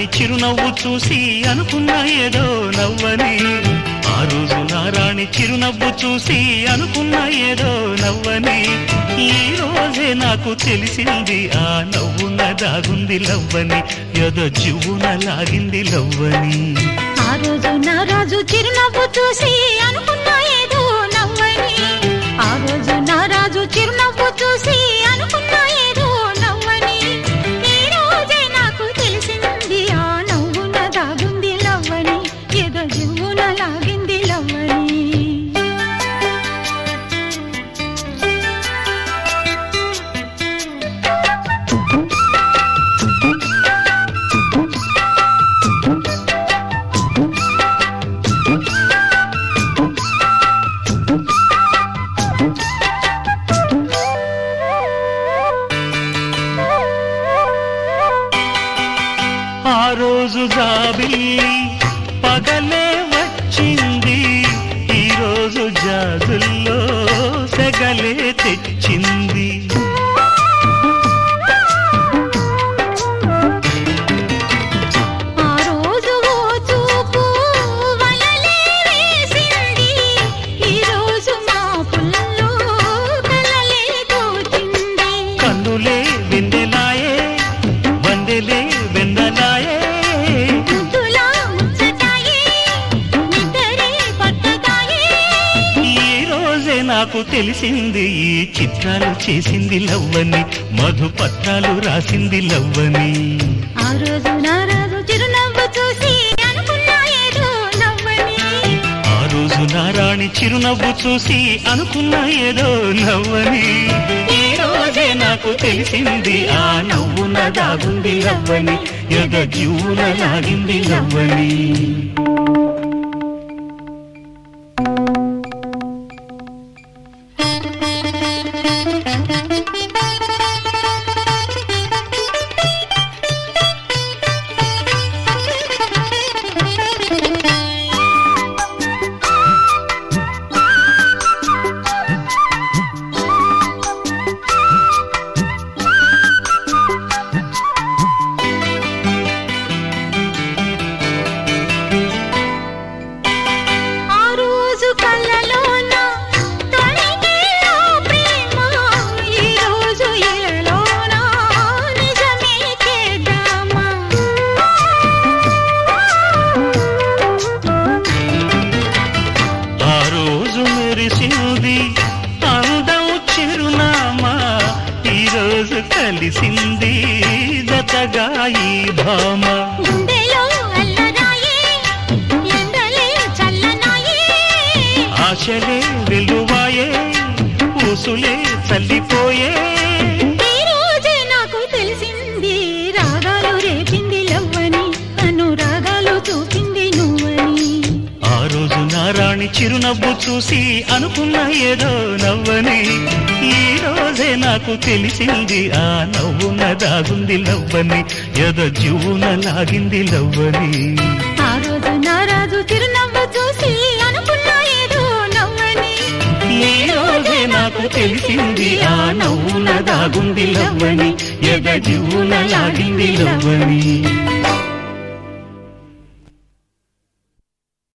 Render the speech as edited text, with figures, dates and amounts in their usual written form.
రాణి చిరునవ్వు చూసి అనుకున్నా ఏదో నవ్వని. ఆ రోజు నా రాణి చిరునవ్వు చూసి అనుకున్నా ఏదో నవ్వని. ఈ రోజే నాకు తెలిసింది ఆ నవ్వున దాగుంది లవ్వని, ఏదో జివ్వున లాగింది లవ్వని. ఆ రోజు నా రాజు చిరునవ్వు చూసి అనుకున్నా ఏదో నవ్వని. ఆ రోజు నా రాజు చిరునవ్వు చూసి అనుకున్నా ఏదో నవ్వని. ఈ రోజే నాకు తెలిసింది ఆ నవ్వున దాగుంది లవ్వని, ఏదో జివ్వున లాగింది లవ్వని. ఆ రోజు జాబిల్లి పగలే వచ్చింది, ఈ రోజు జాజుల్లో సెగలే తెచ్చింది. ఆ రోజు ఓ చూపు వలలే వేసింది, ఈ రోజు మా పుల్లో కలలే తోచింది. కన్నులే వెన్నెలాయే వందెలే వెన్నెలాయే, ముద్దులా ముచ్చటాయే నిద్రే పట్టదాయే. ఈ రోజే నాకు తెలిసింది ఈ చిత్రాలు చేసింది లవ్వని, మధుపత్రాలు రాసింది లవ్వని. ఆ రోజు నా రాజు చిరునవ్వు చూసి అనుకున్నా ఏదో నవ్వని. ఆ రోజు నా రాణి చిరునవ్వు చూసి అనుకున్నా ఏదో నవ్వని. ఈ రోజే నాకు తెలిసింది ఆ నవ్వున దాగుంది లవ్వని, ఏదో జివ్వున లాగింది లవ్వని. ఆ రోజు కళ్ళలోన తొణికే ఆ ప్రేమ, ఈ రోజు ఎలలోన నిజమే చేద్దామా. ఆ రోజు మెరిసింది అందం చిరునామా, ఈ రోజు కలిసింది జతగా ఈ భామ. గుండెలో అల్లరాయే ఎండలే చల్లనాయే. ఆశలే వెలువాయే ఊసులే చల్లిపోయే, ఈ రోజే నాకు తెలిసింది రాగాలు రేపింది లవ్వని, అనురాగాలు చూపింది నువ్వని. ఆ రోజు నా రాణి చిరునవ్వు చూసి అనుకున్నా ఏదో నవ్వని. ఈ రోజే నాకు తెలిసింది ఆ నవ్వున దాగుంది లవ్వని, ఏదో జివ్వున లాగింది లవ్వని. ఆ రోజు నా రాజు చిరునవ్వు చూసి అనుకున్నా ఏదో నవ్వని. ఈ రోజే నాకు తెలిసింది ఆ నవ్వున దాగుంది లవ్వని, ఏదో జివ్వున లాగింది లవ్వని.